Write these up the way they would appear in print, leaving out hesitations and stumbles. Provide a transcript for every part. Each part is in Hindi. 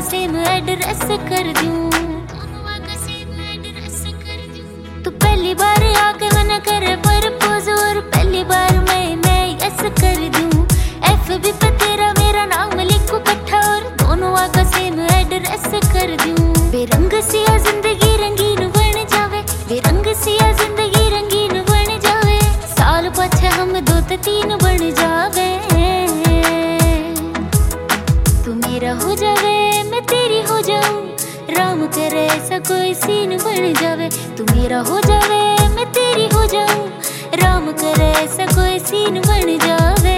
सेम एड्रेस कर दूं। तू पहली बार आके मना करे प्रपोज और पहली बार मैं यस कर दूं। FB पे तेरा मेरा नाम लिखूं इकट्ठा और दोनों आका सेम एड्रेस कर दूं। बेरंग सिया जिंदगी रंगीन बन जावे, बेरंग सिया जिंदगी रंगीन बन जावे। साल पाछे हम 2 ते 3 बन जावे। तू मेरा हो जावे मैं तेरी हो जाऊं, राम करे ऐसा कोई सीन बन जावे। तू मेरा हो जावे मैं तेरी हो जाऊं, राम करे ऐसा कोई सीन बन जावे।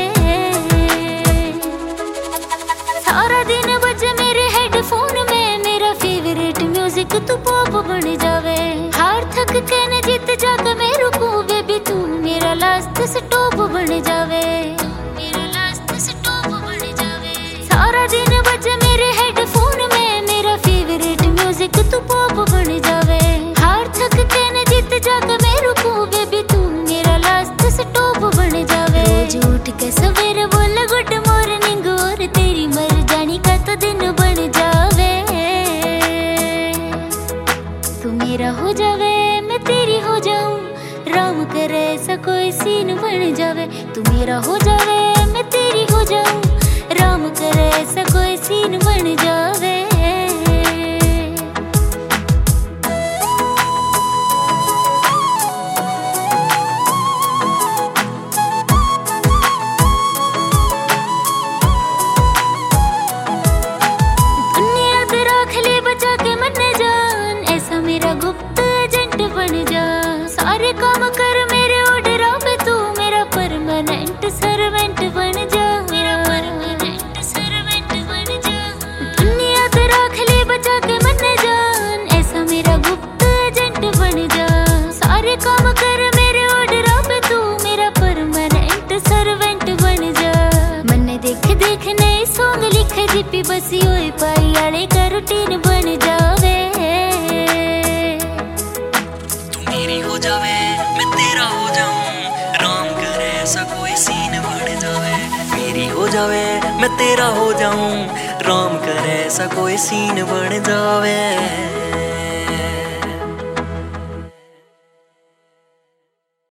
सारा दिन बजे मेरे हेडफोन में मेरा फेवरेट म्यूजिक तू पॉप बन जावे। हार थक के न जीत जाके मैं रुकूं बेबी, तू मेरा लास्ट स्टॉप बन जावे। मेरा लास्ट स्टॉप बन जावे। सारा दिन बजे मेरे हेडफोन में मेरा फेवरेट म्यूजिक तू पॉप बन जावे। हार थक के न जीत जाके मैं रुकूं बेबी, तू मेरा लास्ट स्टॉप बन जावे। रोज उठ के सवेरे बोल गुड मॉर्निंग और तेरी मर जानी का तो दिन बन जावे। तू मेरा हो जावे मैं तेरी हो जाऊं, राम करे ऐसा कोई सीन बन जावे। तू मेरा हो जावे मैं तेरी हो जाऊं, राम करे ऐसा कोई सीन बन जावे। दुनिया ते रख ले बचा के मन जान, ऐसा मेरा गुप्त एजेंट बन जा। सारे काम कर मेरे ऑर्डर पे, तू मेरा परमानेंट सर्वेंट बन जा। मेरा परमानेंट सर्वेंट बन जा। दुनिया ते रख ले बचा के मन जान, ऐसा मेरा गुप्त एजेंट बन जा। सारे काम कर मेरे ऑर्डर पे, तू मेरा परमानेंट सर्वेंट बन जा। मन्ने देख देख नए सॉन्ग लिखे दीपी बसी होए पाई आले का रूटीन बन जावे। हो जावे मैं तेरा हो जाऊं, राम करे ऐसा कोई सीन बन जावे। मेरी हो जावे मैं तेरा हो जाऊं, राम करे ऐसा कोई सीन बन जावे।